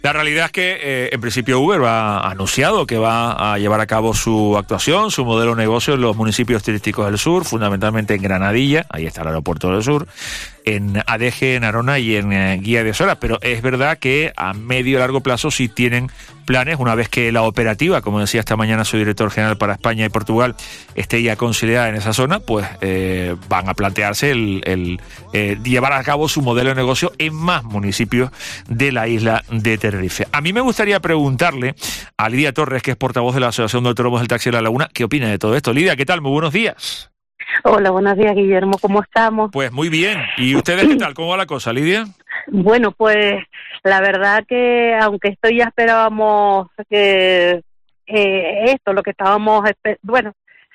La realidad es que, en principio, Uber ha anunciado que va a llevar a cabo su actuación, su modelo de negocio en los municipios turísticos del sur, fundamentalmente en Granadilla, ahí está el aeropuerto del sur, en Adeje, en Arona y en Guía de Sora. Pero es verdad que a medio y largo plazo sí tienen planes, una vez que la operativa, como decía esta mañana su director general para España y Portugal, esté ya consolidada en esa zona, pues van a plantearse el llevar a cabo su modelo de negocio en más municipios de la isla de Tenerife. A mí me gustaría preguntarle a Lidia Torres, que es portavoz de la Asociación de Autónomos del Taxi de La Laguna, ¿qué opina de todo esto? Lidia, ¿qué tal? Muy buenos días. Hola, buenos días, Guillermo. ¿Cómo estamos? Pues muy bien. ¿Y ustedes qué tal? ¿Cómo va la cosa, Lidia? Bueno, pues la verdad que aunque esto ya esperábamos que esto, lo que estábamos... Bueno,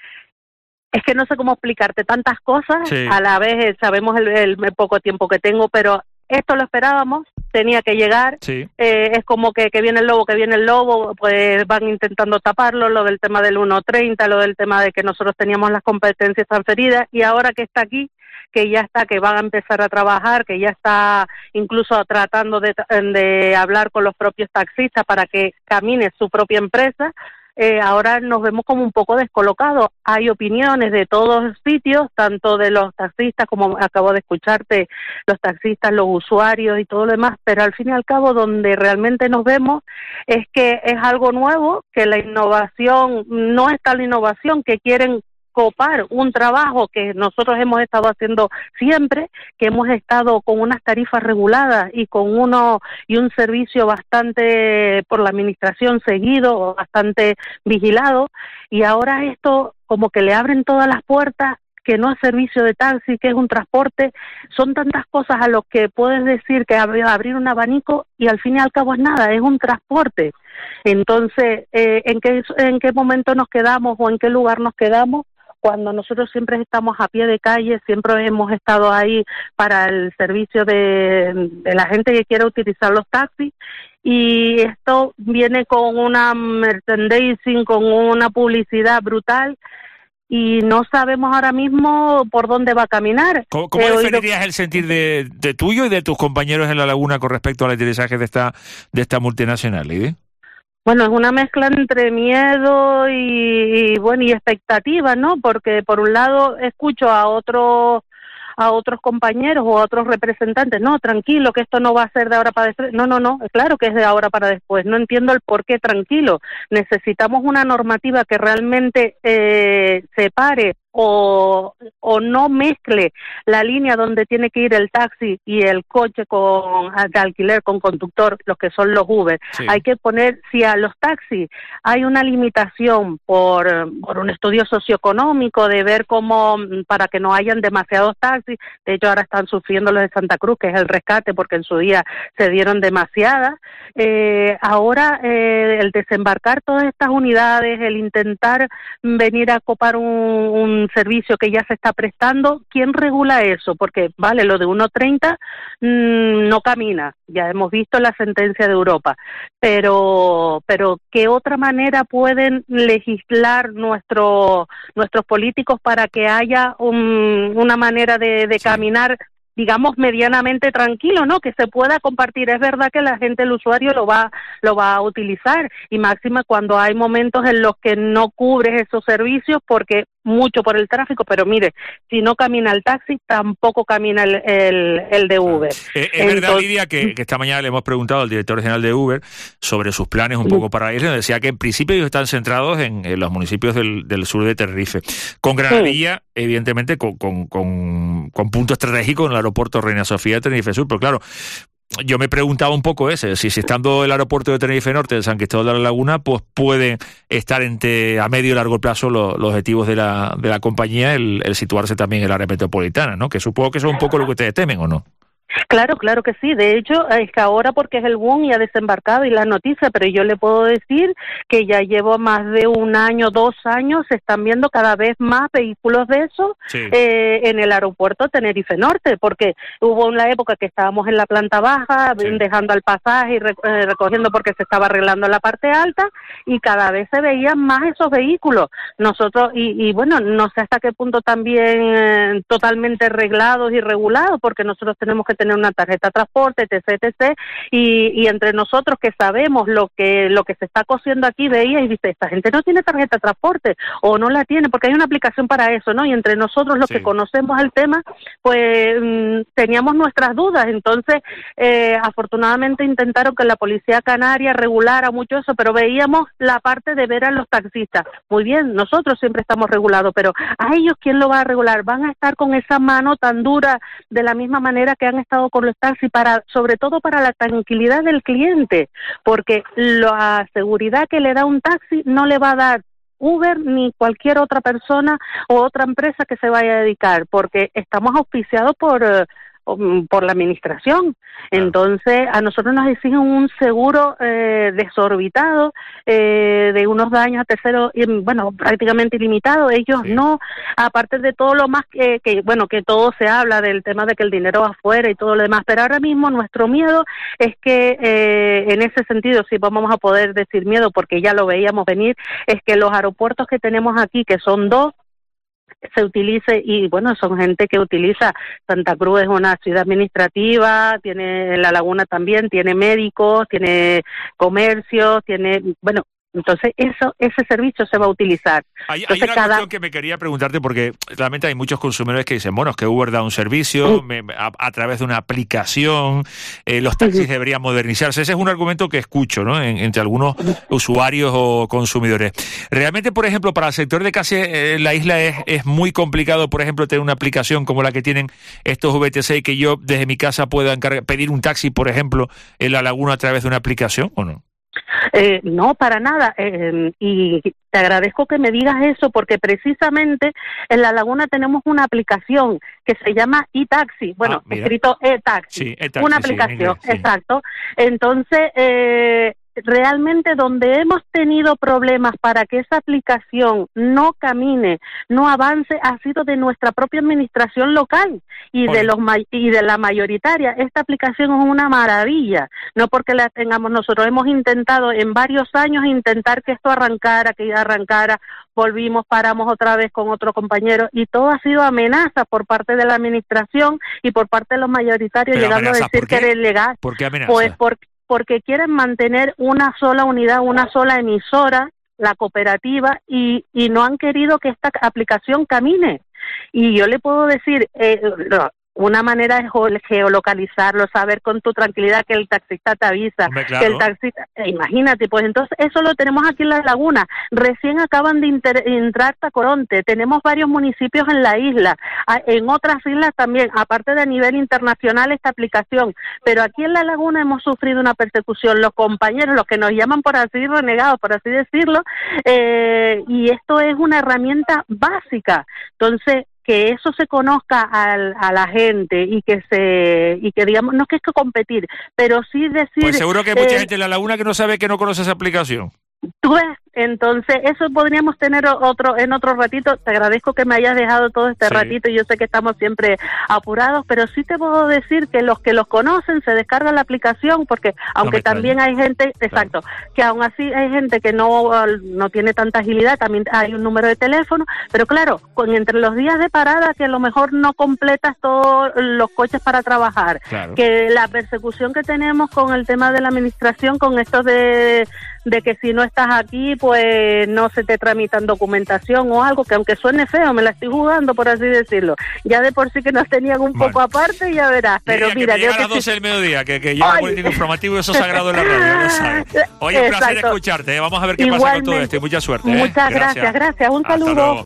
es que no sé cómo explicarte tantas cosas. Sí. A la vez sabemos el poco tiempo que tengo, pero esto lo esperábamos, tenía que llegar. Sí. Es como que viene el lobo, pues van intentando taparlo, lo del tema del 1.30, lo del tema de que nosotros teníamos las competencias transferidas, y ahora que está aquí, que ya está, que van a empezar a trabajar, que ya está incluso tratando de hablar con los propios taxistas para que camine su propia empresa. Ahora nos vemos como un poco descolocados. Hay opiniones de todos los sitios, tanto de los taxistas, como acabo de escucharte, los taxistas, los usuarios y todo lo demás, pero al fin y al cabo donde realmente nos vemos es que es algo nuevo, que la innovación no es tal innovación, que quieren copar un trabajo que nosotros hemos estado haciendo siempre, que hemos estado con unas tarifas reguladas y con un servicio bastante por la administración seguido, bastante vigilado, y ahora esto como que le abren todas las puertas, que no es servicio de taxi, que es un transporte. Son tantas cosas a lo que puedes decir que abrir un abanico y al fin y al cabo es nada, es un transporte. Entonces, ¿en qué momento nos quedamos o en qué lugar nos quedamos? Cuando nosotros siempre estamos a pie de calle, siempre hemos estado ahí para el servicio de la gente que quiere utilizar los taxis, y esto viene con una merchandising, con una publicidad brutal, y no sabemos ahora mismo por dónde va a caminar. ¿Cómo definirías el sentir de tuyo y de tus compañeros en La Laguna con respecto al aterrizaje de esta multinacional, Lidia? Bueno, es una mezcla entre miedo y expectativa, ¿no? Porque por un lado escucho a otros compañeros o a otros representantes, no, tranquilo, que esto no va a ser de ahora para después. No, claro que es de ahora para después. No entiendo el por qué tranquilo. Necesitamos una normativa que realmente separe o no mezcle la línea donde tiene que ir el taxi y el coche de alquiler con conductor, los que son los Uber. Sí. Hay que poner, si a los taxis hay una limitación por un estudio socioeconómico de ver cómo, para que no hayan demasiados taxis, de hecho ahora están sufriendo los de Santa Cruz, que es el rescate, porque en su día se dieron demasiadas. Ahora el desembarcar todas estas unidades, el intentar venir a copar un servicio que ya se está prestando, ¿quién regula eso? Porque, vale, lo de 1.30 no camina, ya hemos visto la sentencia de Europa, pero ¿qué otra manera pueden legislar nuestros políticos para que haya una manera de caminar, digamos, medianamente tranquilo, ¿no? Que se pueda compartir. Es verdad que la gente, el usuario, lo va a utilizar, y máxima cuando hay momentos en los que no cubres esos servicios porque mucho por el tráfico, pero mire, si no camina el taxi, tampoco camina el de Uber. Es verdad, Lidia, que esta mañana le hemos preguntado al director general de Uber sobre sus planes un poco para irse. Decía que en principio ellos están centrados en los municipios del sur de Tenerife. Con Granadilla, evidentemente, con punto estratégico en el aeropuerto Reina Sofía de Tenerife Sur, pero claro, yo me preguntaba un poco si estando el aeropuerto de Tenerife Norte de San Cristóbal de la Laguna, pues pueden estar a medio y largo plazo los objetivos de la compañía, el situarse también en el área metropolitana, ¿no? Que supongo que eso es un poco lo que ustedes temen, ¿o no? Claro que sí. De hecho, es que ahora porque es el boom y ha desembarcado y la noticia, pero yo le puedo decir que ya llevo más de 1 año, 2 años, se están viendo cada vez más vehículos de esos en el aeropuerto Tenerife Norte, porque hubo una época que estábamos en la planta baja, dejando al pasaje y recogiendo porque se estaba arreglando la parte alta, y cada vez se veían más esos vehículos. Nosotros, y bueno, no sé hasta qué punto también totalmente reglados y regulados, porque nosotros tenemos que tener una tarjeta de transporte, etc, etc, y entre nosotros que sabemos lo que se está cociendo aquí, veía y dice, esta gente no tiene tarjeta de transporte, o no la tiene, porque hay una aplicación para eso, ¿no? Y entre nosotros los que conocemos el tema, pues teníamos nuestras dudas. Entonces, afortunadamente intentaron que la Policía Canaria regulara mucho eso, pero veíamos la parte de ver a los taxistas. Muy bien, nosotros siempre estamos regulados, pero a ellos, ¿quién lo va a regular? Van a estar con esa mano tan dura de la misma manera que han estado con los taxis, sobre todo para la tranquilidad del cliente, porque la seguridad que le da un taxi no le va a dar Uber ni cualquier otra persona o otra empresa que se vaya a dedicar, porque estamos auspiciados por la administración. Entonces, a nosotros nos exigen un seguro desorbitado, de unos daños a terceros, bueno, prácticamente ilimitado. Ellos no, aparte de todo lo más que todo se habla del tema de que el dinero va afuera y todo lo demás, pero ahora mismo nuestro miedo es que, en ese sentido, si vamos a poder decir miedo, porque ya lo veíamos venir, es que los aeropuertos que tenemos aquí, que son 2, se utilice, y bueno, son gente que utiliza. Santa Cruz es una ciudad administrativa, tiene La Laguna también, tiene médicos, tiene comercio, tiene, bueno, entonces ese servicio se va a utilizar. Hay una cuestión que me quería preguntarte, porque realmente hay muchos consumidores que dicen, bueno, es que Uber da un servicio a través de una aplicación, los taxis deberían modernizarse. Ese es un argumento que escucho, ¿no?, entre algunos usuarios o consumidores. Realmente, por ejemplo, para el sector de casi en la isla es muy complicado, por ejemplo, tener una aplicación como la que tienen estos VTC, y que yo desde mi casa pueda pedir un taxi, por ejemplo, en La Laguna a través de una aplicación, ¿o no? No, para nada, y te agradezco que me digas eso, porque precisamente en La Laguna tenemos una aplicación que se llama eTaxi, bueno, escrito eTaxi, una aplicación, exacto. Entonces, realmente donde hemos tenido problemas para que esa aplicación no camine, no avance, ha sido de nuestra propia administración local y de la mayoritaria. Esta aplicación es una maravilla, no porque la tengamos nosotros. Hemos intentado en varios años intentar que esto arrancara, volvimos, paramos otra vez con otro compañero, y todo ha sido amenaza por parte de la administración y por parte de los mayoritarios, llegando a decir que era ilegal. ¿Por qué amenaza? Pues porque quieren mantener una sola unidad, una sola emisora, la cooperativa, y no han querido que esta aplicación camine. Y yo le puedo decir, una manera es geolocalizarlo, saber con tu tranquilidad que el taxista te avisa, que el taxista, imagínate, pues entonces eso lo tenemos aquí en La Laguna. Recién acaban de entrar Tacoronte, tenemos varios municipios en la isla, en otras islas también, aparte de a nivel internacional esta aplicación, pero aquí en La Laguna hemos sufrido una persecución, los compañeros, los que nos llaman por así renegados, por así decirlo, y esto es una herramienta básica. Entonces, que eso se conozca a la gente y que digamos, no es que competir, pero sí decir... Pues seguro que hay mucha gente en La Laguna que no sabe, que no conoce esa aplicación. Tú ves, entonces eso podríamos tener en otro ratito. Te agradezco que me hayas dejado todo este ratito, yo sé que estamos siempre apurados, pero sí te puedo decir que los conocen se descargan la aplicación, porque aunque también hay gente, que aún así hay gente que no tiene tanta agilidad, también hay un número de teléfono, pero claro, entre los días de parada que a lo mejor no completas todos los coches para trabajar, que la persecución que tenemos con el tema de la administración, con esto de que si no estás aquí, pues no se te tramitan documentación o algo, que aunque suene feo, me la estoy jugando, por así decirlo. Ya de por sí que nos tenían un poco aparte, ya verás. Pero mira, que llega a las 12 del mediodía, que llega el boletín informativo y eso sagrado en la radio, ya sabes. Oye, un placer escucharte, vamos a ver qué pasa con todo esto, y mucha suerte. Muchas gracias. Un saludo.